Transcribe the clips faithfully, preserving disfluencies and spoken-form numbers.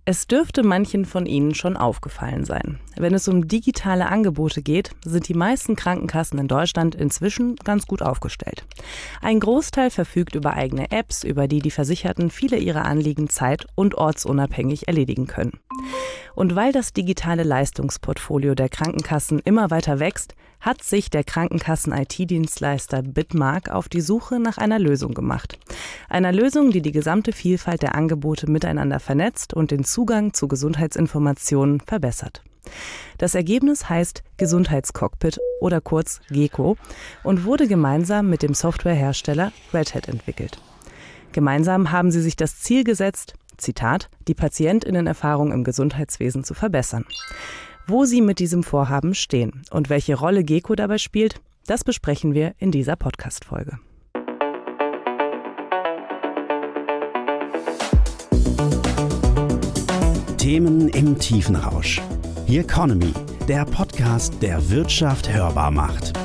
Es dürfte manchen von Ihnen schon aufgefallen sein. Wenn es um digitale Angebote geht, sind die meisten Krankenkassen in Deutschland inzwischen ganz gut aufgestellt. Ein Großteil verfügt über eigene Apps, über die die Versicherten viele ihrer Anliegen zeit- und ortsunabhängig erledigen können. Und weil das digitale Leistungsportfolio der Krankenkassen immer weiter wächst, hat sich der Krankenkassen-I T-Dienstleister Bitmark auf die Suche nach einer Lösung gemacht. Einer Lösung, die die gesamte Vielfalt der Angebote miteinander vernetzt und den Zugang zu Gesundheitsinformationen verbessert. Das Ergebnis heißt Gesundheitscockpit oder kurz GECO und wurde gemeinsam mit dem Softwarehersteller Red Hat entwickelt. Gemeinsam haben sie sich das Ziel gesetzt, Zitat, die PatientInnenerfahrung im Gesundheitswesen zu verbessern. Wo sie mit diesem Vorhaben stehen und welche Rolle GECO dabei spielt, das besprechen wir in dieser Podcast-Folge. Themen im Tiefenrausch. The Economy, der Podcast, der Wirtschaft hörbar macht.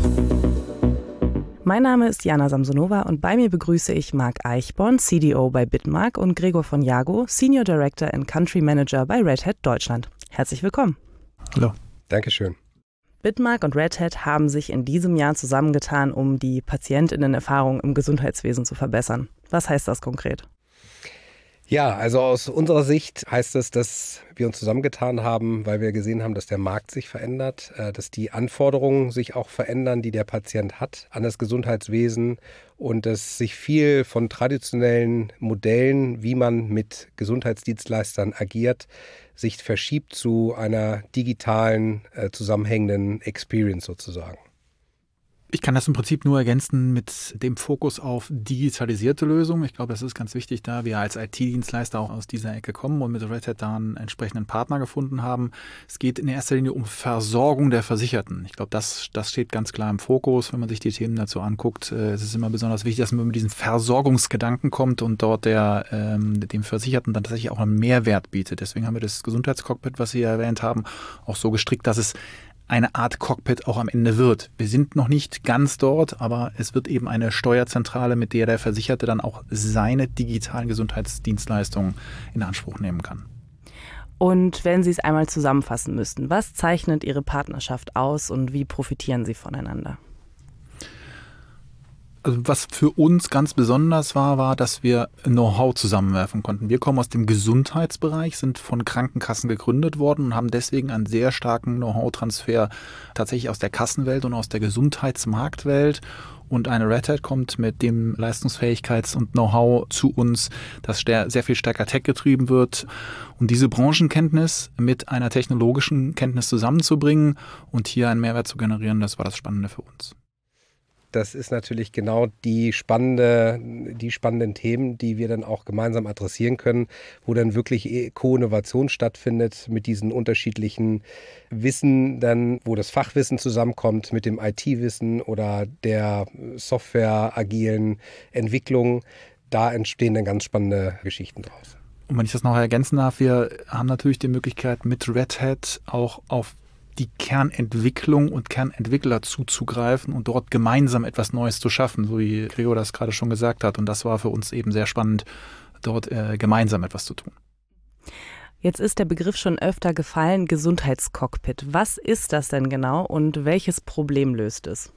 Mein Name ist Jana Samsonova und bei mir begrüße ich Marc Eichborn, C D O bei Bitmark und Gregor von Jago, Senior Director and Country Manager bei Red Hat Deutschland. Herzlich willkommen. Hallo. Dankeschön. Bitmark und Red Hat haben sich in diesem Jahr zusammengetan, um die PatientInnenerfahrung im Gesundheitswesen zu verbessern. Was heißt das konkret? Ja, also aus unserer Sicht heißt es, dass wir uns zusammengetan haben, weil wir gesehen haben, dass der Markt sich verändert, dass die Anforderungen sich auch verändern, die der Patient hat an das Gesundheitswesen und dass sich viel von traditionellen Modellen, wie man mit Gesundheitsdienstleistern agiert, sich verschiebt zu einer digitalen, zusammenhängenden Experience sozusagen. Ich kann das im Prinzip nur ergänzen mit dem Fokus auf digitalisierte Lösungen. Ich glaube, das ist ganz wichtig, da wir als I T-Dienstleister auch aus dieser Ecke kommen und mit Red Hat da einen entsprechenden Partner gefunden haben. Es geht in erster Linie um Versorgung der Versicherten. Ich glaube, das, das steht ganz klar im Fokus, wenn man sich die Themen dazu anguckt. Es ist immer besonders wichtig, dass man mit diesen Versorgungsgedanken kommt und dort der, ähm, dem Versicherten dann tatsächlich auch einen Mehrwert bietet. Deswegen haben wir das Gesundheitscockpit, was Sie erwähnt haben, auch so gestrickt, dass es eine Art Cockpit auch am Ende wird. Wir sind noch nicht ganz dort, aber es wird eben eine Steuerzentrale, mit der der Versicherte dann auch seine digitalen Gesundheitsdienstleistungen in Anspruch nehmen kann. Und wenn Sie es einmal zusammenfassen müssten, was zeichnet Ihre Partnerschaft aus und wie profitieren Sie voneinander? Also was für uns ganz besonders war, war, dass wir Know-how zusammenwerfen konnten. Wir kommen aus dem Gesundheitsbereich, sind von Krankenkassen gegründet worden und haben deswegen einen sehr starken Know-how-Transfer tatsächlich aus der Kassenwelt und aus der Gesundheitsmarktwelt. Und eine Red Hat kommt mit dem Leistungsfähigkeits- und Know-how zu uns, das sehr viel stärker tech-getrieben wird. Und diese Branchenkenntnis mit einer technologischen Kenntnis zusammenzubringen und hier einen Mehrwert zu generieren, das war das Spannende für uns. Das ist natürlich genau die spannende, die spannenden Themen, die wir dann auch gemeinsam adressieren können, wo dann wirklich Co-Innovation stattfindet mit diesen unterschiedlichen Wissen, dann, wo das Fachwissen zusammenkommt mit dem I T-Wissen oder der Software-agilen Entwicklung. Da entstehen dann ganz spannende Geschichten draus. Und wenn ich das noch ergänzen darf, wir haben natürlich die Möglichkeit, mit Red Hat auch auf die Kernentwicklung und Kernentwickler zuzugreifen und dort gemeinsam etwas Neues zu schaffen, so wie Gregor das gerade schon gesagt hat. Und das war für uns eben sehr spannend, dort äh, gemeinsam etwas zu tun. Jetzt ist der Begriff schon öfter gefallen, Gesundheitscockpit. Was ist das denn genau und welches Problem löst es?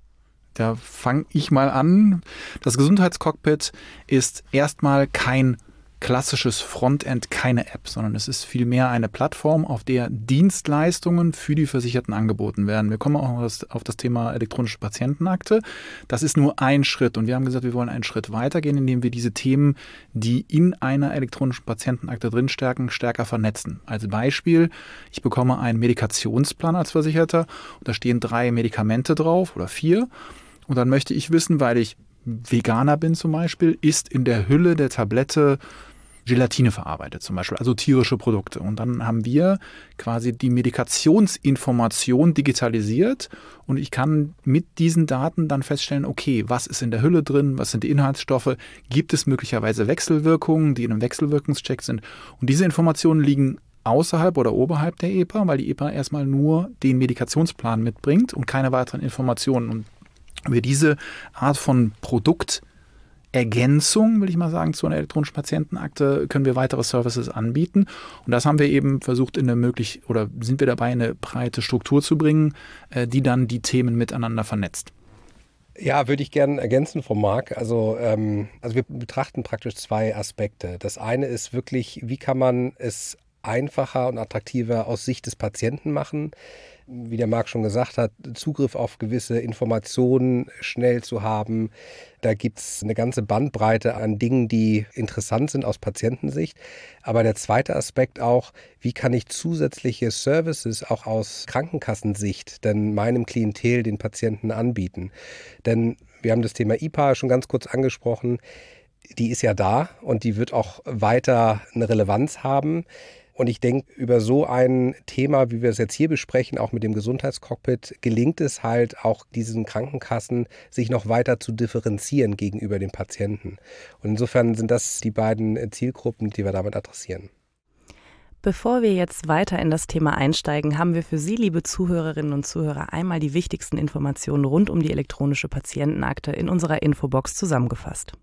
Da fange ich mal an. Das Gesundheitscockpit ist erstmal kein klassisches Frontend, keine App, sondern es ist vielmehr eine Plattform, auf der Dienstleistungen für die Versicherten angeboten werden. Wir kommen auch auf das Thema elektronische Patientenakte. Das ist nur ein Schritt und wir haben gesagt, wir wollen einen Schritt weitergehen, indem wir diese Themen, die in einer elektronischen Patientenakte drinstecken, stärker vernetzen. Als Beispiel, ich bekomme einen Medikationsplan als Versicherter und da stehen drei Medikamente drauf oder vier und dann möchte ich wissen, weil ich Veganer bin zum Beispiel, ist in der Hülle der Tablette Gelatine verarbeitet zum Beispiel, also tierische Produkte. Und dann haben wir quasi die Medikationsinformation digitalisiert und ich kann mit diesen Daten dann feststellen, okay, was ist in der Hülle drin, was sind die Inhaltsstoffe, gibt es möglicherweise Wechselwirkungen, die in einem Wechselwirkungscheck sind. Und diese Informationen liegen außerhalb oder oberhalb der E P A, weil die E P A erstmal nur den Medikationsplan mitbringt und keine weiteren Informationen. Und wir diese Art von Produkt Ergänzung, will ich mal sagen, zu einer elektronischen Patientenakte können wir weitere Services anbieten. Und das haben wir eben versucht, in eine möglich oder sind wir dabei, eine breite Struktur zu bringen, die dann die Themen miteinander vernetzt. Ja, würde ich gerne ergänzen von Marc. Also, ähm, also wir betrachten praktisch zwei Aspekte. Das eine ist wirklich, wie kann man es einfacher und attraktiver aus Sicht des Patienten machen? Wie der Marc schon gesagt hat, Zugriff auf gewisse Informationen schnell zu haben. Da gibt es eine ganze Bandbreite an Dingen, die interessant sind aus Patientensicht. Aber der zweite Aspekt auch, wie kann ich zusätzliche Services auch aus Krankenkassensicht denn meinem Klientel, den Patienten anbieten? Denn wir haben das Thema I P A schon ganz kurz angesprochen. Die ist ja da und die wird auch weiter eine Relevanz haben. Und ich denke, über so ein Thema, wie wir es jetzt hier besprechen, auch mit dem Gesundheitscockpit, gelingt es halt auch diesen Krankenkassen, sich noch weiter zu differenzieren gegenüber den Patienten. Und insofern sind das die beiden Zielgruppen, die wir damit adressieren. Bevor wir jetzt weiter in das Thema einsteigen, haben wir für Sie, liebe Zuhörerinnen und Zuhörer, einmal die wichtigsten Informationen rund um die elektronische Patientenakte in unserer Infobox zusammengefasst.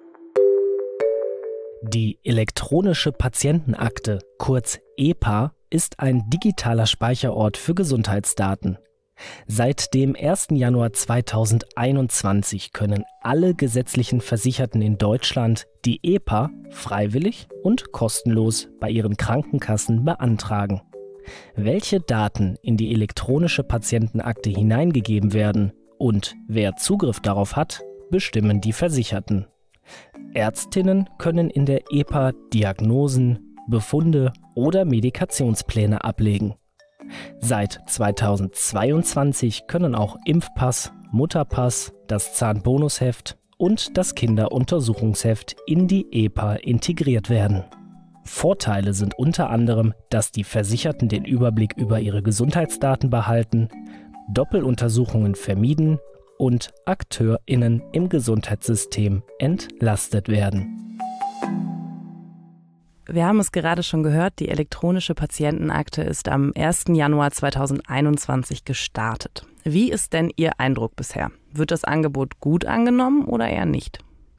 Die elektronische Patientenakte, kurz E P A, ist ein digitaler Speicherort für Gesundheitsdaten. Seit dem ersten Januar zweitausendeinundzwanzig können alle gesetzlichen Versicherten in Deutschland die E P A freiwillig und kostenlos bei ihren Krankenkassen beantragen. Welche Daten in die elektronische Patientenakte hineingegeben werden und wer Zugriff darauf hat, bestimmen die Versicherten. Ärztinnen können in der E P A Diagnosen, Befunde oder Medikationspläne ablegen. Seit zweitausendzweiundzwanzig können auch Impfpass, Mutterpass, das Zahnbonusheft und das Kinderuntersuchungsheft in die E P A integriert werden. Vorteile sind unter anderem, dass die Versicherten den Überblick über ihre Gesundheitsdaten behalten, Doppeluntersuchungen vermieden und AkteurInnen im Gesundheitssystem entlastet werden. Wir haben es gerade schon gehört, die elektronische Patientenakte ist am ersten Januar zweitausendeinundzwanzig gestartet. Wie ist denn Ihr Eindruck bisher? Wird das Angebot gut angenommen oder eher nicht?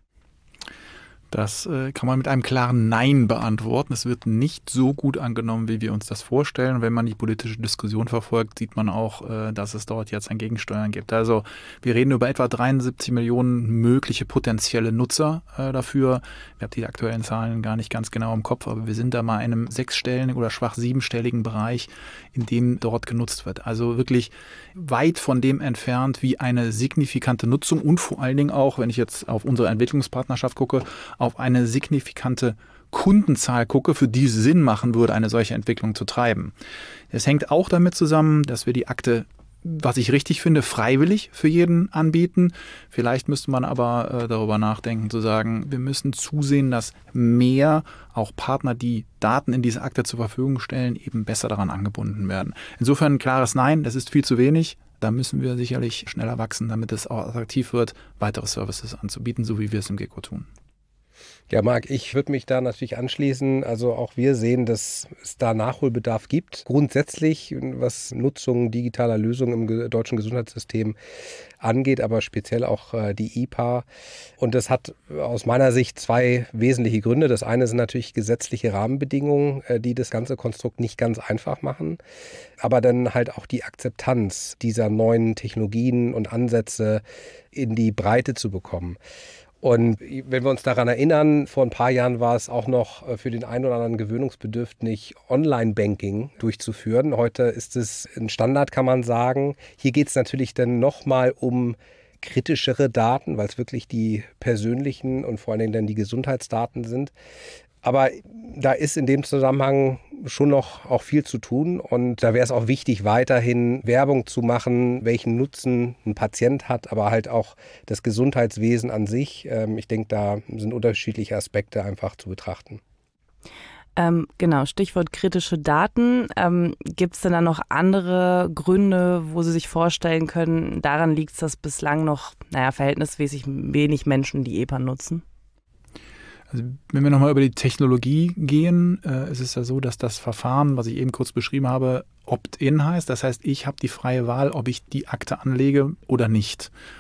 Das äh, kann man mit einem klaren Nein beantworten. Es wird nicht so gut angenommen, wie wir uns das vorstellen. Wenn man die politische Diskussion verfolgt, sieht man auch, äh, dass es dort jetzt ein Gegensteuern gibt. Also wir reden über etwa dreiundsiebzig Millionen mögliche potenzielle Nutzer äh, dafür. Ich habe die aktuellen Zahlen gar nicht ganz genau im Kopf, aber wir sind da mal in einem sechsstelligen oder schwach siebenstelligen Bereich, in dem dort genutzt wird. Also wirklich weit von dem entfernt, wie eine signifikante Nutzung und vor allen Dingen auch, wenn ich jetzt auf unsere Entwicklungspartnerschaft gucke, auf eine signifikante Kundenzahl gucke, für die es Sinn machen würde, eine solche Entwicklung zu treiben. Es hängt auch damit zusammen, dass wir die Akte, was ich richtig finde, freiwillig für jeden anbieten. Vielleicht müsste man aber äh, darüber nachdenken, zu sagen, wir müssen zusehen, dass mehr auch Partner, die Daten in diese Akte zur Verfügung stellen, eben besser daran angebunden werden. Insofern ein klares Nein, das ist viel zu wenig. Da müssen wir sicherlich schneller wachsen, damit es auch attraktiv wird, weitere Services anzubieten, so wie wir es im Gecko tun. Ja, Marc, ich würde mich da natürlich anschließen. Also auch wir sehen, dass es da Nachholbedarf gibt. Grundsätzlich, was Nutzung digitaler Lösungen im deutschen Gesundheitssystem angeht, aber speziell auch äh, die I P A. Und das hat aus meiner Sicht zwei wesentliche Gründe. Das eine sind natürlich gesetzliche Rahmenbedingungen, äh, die das ganze Konstrukt nicht ganz einfach machen. Aber dann halt auch die Akzeptanz dieser neuen Technologien und Ansätze in die Breite zu bekommen. Und wenn wir uns daran erinnern, vor ein paar Jahren war es auch noch für den einen oder anderen gewöhnungsbedürftig, Online-Banking durchzuführen. Heute ist es ein Standard, kann man sagen. Hier geht es natürlich dann nochmal um kritischere Daten, weil es wirklich die persönlichen und vor allen Dingen dann die Gesundheitsdaten sind. Aber da ist in dem Zusammenhang schon noch auch viel zu tun und da wäre es auch wichtig, weiterhin Werbung zu machen, welchen Nutzen ein Patient hat, aber halt auch das Gesundheitswesen an sich. Ich denke, da sind unterschiedliche Aspekte einfach zu betrachten. Ähm, genau, Stichwort kritische Daten. Ähm, gibt es denn da noch andere Gründe, wo Sie sich vorstellen können, daran liegt es, dass bislang noch, naja, verhältnismäßig wenig Menschen die E P A nutzen? Also wenn wir nochmal über die Technologie gehen, äh, ist es ja so, dass das Verfahren, was ich eben kurz beschrieben habe, Opt-in heißt. Das heißt, ich habe die freie Wahl, ob ich die Akte anlege oder nicht.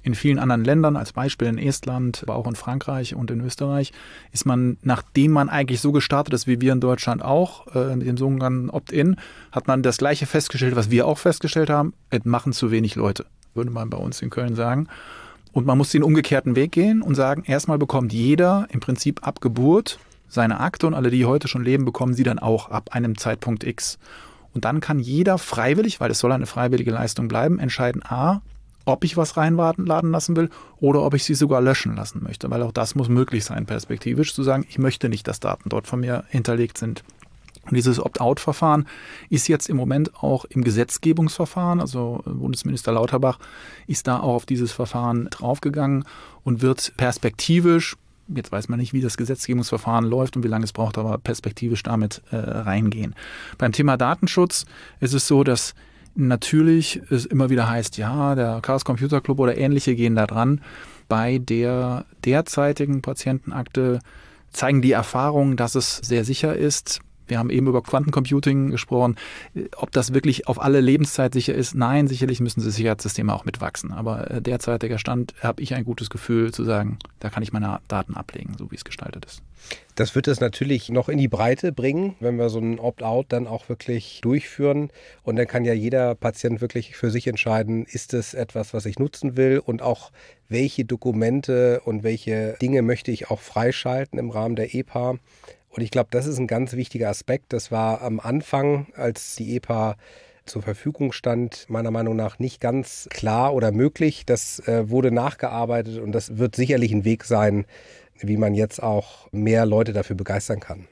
In vielen anderen Ländern, als Beispiel in Estland, aber auch in Frankreich und in Österreich, ist man, nachdem man eigentlich so gestartet ist, wie wir in Deutschland auch, äh, mit dem sogenannten Opt-in, hat man das Gleiche festgestellt, was wir auch festgestellt haben, es machen zu wenig Leute, würde man bei uns in Köln sagen. Und man muss den umgekehrten Weg gehen und sagen, erstmal bekommt jeder im Prinzip ab Geburt seine Akte und alle, die heute schon leben, bekommen sie dann auch ab einem Zeitpunkt X. Und dann kann jeder freiwillig, weil es soll eine freiwillige Leistung bleiben, entscheiden, a, ob ich was reinladen lassen will oder ob ich sie sogar löschen lassen möchte. Weil auch das muss möglich sein, perspektivisch zu sagen, ich möchte nicht, dass Daten dort von mir hinterlegt sind. Und dieses Opt-out-Verfahren ist jetzt im Moment auch im Gesetzgebungsverfahren, also Bundesminister Lauterbach ist da auch auf dieses Verfahren draufgegangen und wird perspektivisch, jetzt weiß man nicht, wie das Gesetzgebungsverfahren läuft und wie lange es braucht, aber perspektivisch damit äh, reingehen. Beim Thema Datenschutz ist es so, dass natürlich es immer wieder heißt, ja, der Chaos Computer Club oder ähnliche gehen da dran. Bei der derzeitigen Patientenakte zeigen die Erfahrungen, dass es sehr sicher ist. Wir haben eben über Quantencomputing gesprochen. Ob das wirklich auf alle Lebenszeit sicher ist? Nein, sicherlich müssen die Sicherheitssysteme auch mitwachsen. Aber derzeitiger Stand habe ich ein gutes Gefühl zu sagen, da kann ich meine Daten ablegen, so wie es gestaltet ist. Das wird es natürlich noch in die Breite bringen, wenn wir so ein Opt-out dann auch wirklich durchführen. Und dann kann ja jeder Patient wirklich für sich entscheiden, ist es etwas, was ich nutzen will und auch welche Dokumente und welche Dinge möchte ich auch freischalten im Rahmen der E P A. Und ich glaube, das ist ein ganz wichtiger Aspekt. Das war am Anfang, als die E P A zur Verfügung stand, meiner Meinung nach nicht ganz klar oder möglich. Das äh, wurde nachgearbeitet und das wird sicherlich ein Weg sein, wie man jetzt auch mehr Leute dafür begeistern kann.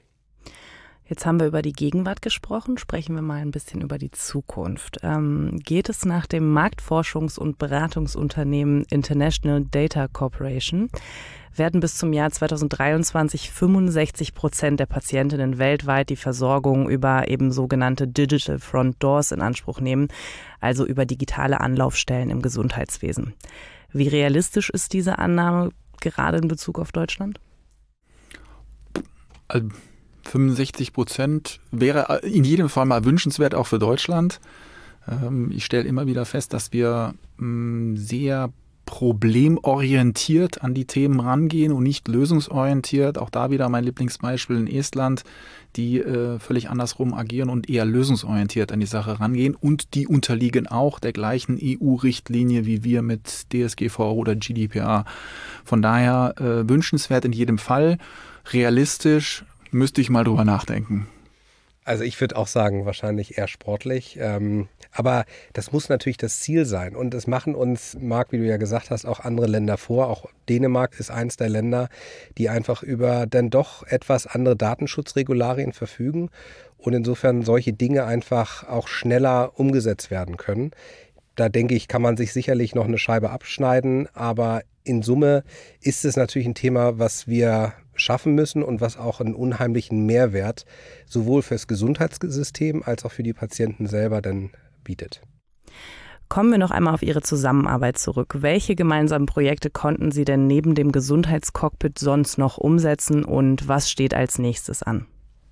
Jetzt haben wir über die Gegenwart gesprochen, sprechen wir mal ein bisschen über die Zukunft. Ähm, geht es nach dem Marktforschungs- und Beratungsunternehmen International Data Corporation, werden bis zum Jahr zweitausenddreiundzwanzig fünfundsechzig Prozent der Patientinnen weltweit die Versorgung über eben sogenannte Digital Front Doors in Anspruch nehmen, also über digitale Anlaufstellen im Gesundheitswesen. Wie realistisch ist diese Annahme gerade in Bezug auf Deutschland? Also fünfundsechzig Prozent wäre in jedem Fall mal wünschenswert, auch für Deutschland. Ich stelle immer wieder fest, dass wir sehr problemorientiert an die Themen rangehen und nicht lösungsorientiert. Auch da wieder mein Lieblingsbeispiel in Estland, die äh, völlig andersrum agieren und eher lösungsorientiert an die Sache rangehen. Und die unterliegen auch der gleichen E U-Richtlinie wie wir mit D S G V O oder G D P R. Von daher äh, wünschenswert in jedem Fall. Realistisch müsste ich mal drüber nachdenken. Also ich würde auch sagen, wahrscheinlich eher sportlich. Ähm, aber das muss natürlich das Ziel sein. Und es machen uns, Marc, wie du ja gesagt hast, auch andere Länder vor. Auch Dänemark ist eins der Länder, die einfach über dann doch etwas andere Datenschutzregularien verfügen und insofern solche Dinge einfach auch schneller umgesetzt werden können. Da denke ich, kann man sich sicherlich noch eine Scheibe abschneiden. Aber in Summe ist es natürlich ein Thema, was wir schaffen müssen und was auch einen unheimlichen Mehrwert sowohl fürs Gesundheitssystem als auch für die Patienten selber dann bietet. Kommen wir noch einmal auf Ihre Zusammenarbeit zurück. Welche gemeinsamen Projekte konnten Sie denn neben dem Gesundheitscockpit sonst noch umsetzen und was steht als nächstes an?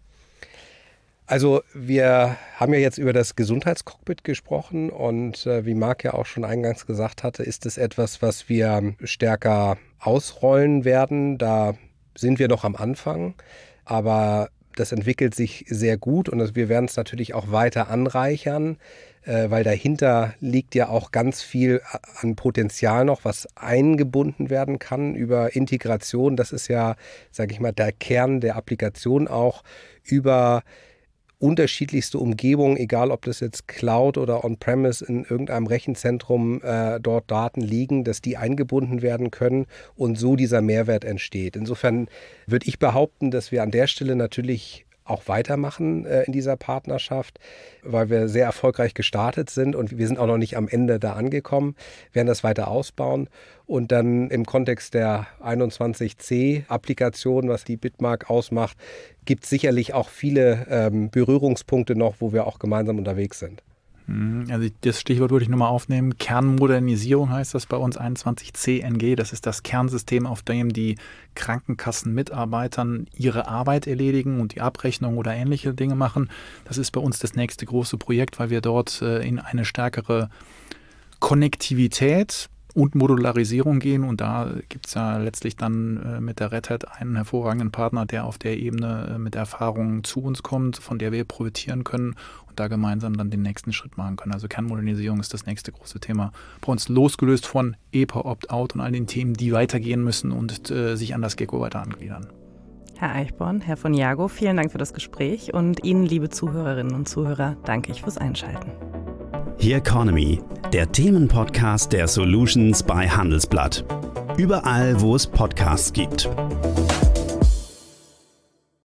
Also wir haben ja jetzt über das Gesundheitscockpit gesprochen und äh, wie Marc ja auch schon eingangs gesagt hatte, ist es etwas, was wir stärker ausrollen werden. Da sind wir noch am Anfang, aber das entwickelt sich sehr gut und wir werden es natürlich auch weiter anreichern, äh, weil dahinter liegt ja auch ganz viel an Potenzial noch, was eingebunden werden kann über Integration. Das ist ja, sage ich mal, der Kern der Applikation auch über unterschiedlichste Umgebungen, egal ob das jetzt Cloud oder On-Premise in irgendeinem Rechenzentrum äh, dort Daten liegen, dass die eingebunden werden können und so dieser Mehrwert entsteht. Insofern würde ich behaupten, dass wir an der Stelle natürlich auch weitermachen äh, in dieser Partnerschaft, weil wir sehr erfolgreich gestartet sind und wir sind auch noch nicht am Ende da angekommen, werden das weiter ausbauen und dann im Kontext der einundzwanzig C Applikation, was die Bitmark ausmacht, gibt es sicherlich auch viele ähm, Berührungspunkte noch, wo wir auch gemeinsam unterwegs sind. Also das Stichwort würde ich nochmal aufnehmen. Kernmodernisierung heißt das bei uns, einundzwanzig C N G. Das ist das Kernsystem, auf dem die Krankenkassenmitarbeitern ihre Arbeit erledigen und die Abrechnung oder ähnliche Dinge machen. Das ist bei uns das nächste große Projekt, weil wir dort äh, in eine stärkere Konnektivität und Modularisierung gehen. Und da gibt es ja letztlich dann äh, mit der Red Hat einen hervorragenden Partner, der auf der Ebene äh, mit Erfahrungen zu uns kommt, von der wir profitieren können und da gemeinsam dann den nächsten Schritt machen können. Also Kernmodernisierung ist das nächste große Thema. Bei uns losgelöst von E P A, Opt-out und all den Themen, die weitergehen müssen und äh, sich an das Gecko weiter angliedern. Herr Eichborn, Herr von Jagow, vielen Dank für das Gespräch und Ihnen, liebe Zuhörerinnen und Zuhörer, danke ich fürs Einschalten. Here Economy, der Themenpodcast der Solutions bei Handelsblatt. Überall, wo es Podcasts gibt.